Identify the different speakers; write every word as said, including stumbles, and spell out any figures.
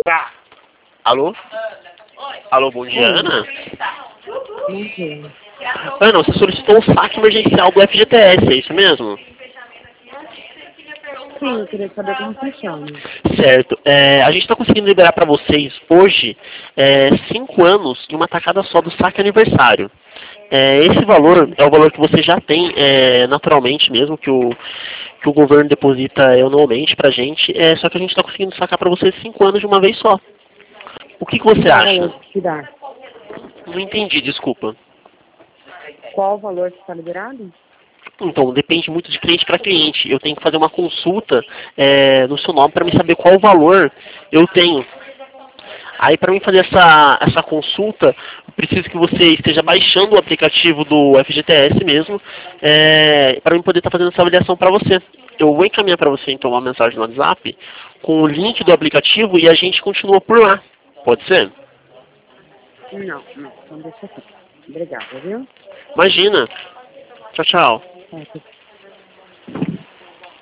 Speaker 1: Alô? Alô, bom dia,
Speaker 2: Oi.
Speaker 1: Ana?
Speaker 2: Bom dia.
Speaker 1: Ana, você solicitou o saque emergencial do F G T S, é isso mesmo?
Speaker 2: Sim, eu queria saber como funciona.
Speaker 1: Certo. É, a gente está conseguindo liberar para vocês hoje é, cinco anos em uma tacada só do saque aniversário. É, esse valor é o valor que você já tem é, naturalmente mesmo, que o, que o governo deposita anualmente para a gente, é, só que a gente está conseguindo sacar para vocês cinco anos de uma vez só. O que, que
Speaker 2: E
Speaker 1: você
Speaker 2: qual o valor
Speaker 1: acha?
Speaker 2: que dá?
Speaker 1: Não entendi, desculpa.
Speaker 2: Qual o valor que está liberado?
Speaker 1: Então, depende muito de cliente para cliente. Eu tenho que fazer uma consulta é, no seu nome para me saber qual o valor eu tenho. Aí, para mim fazer essa, essa consulta, eu preciso que você esteja baixando o aplicativo do F G T S mesmo, é, para mim poder estar fazendo essa avaliação para você. Eu vou encaminhar para você, então, uma mensagem no WhatsApp com o link do aplicativo e a gente continua por lá. Pode ser?
Speaker 2: Não, não. Então deixa aqui. Obrigada, viu?
Speaker 1: Imagina. Tchau, tchau.
Speaker 2: Tá,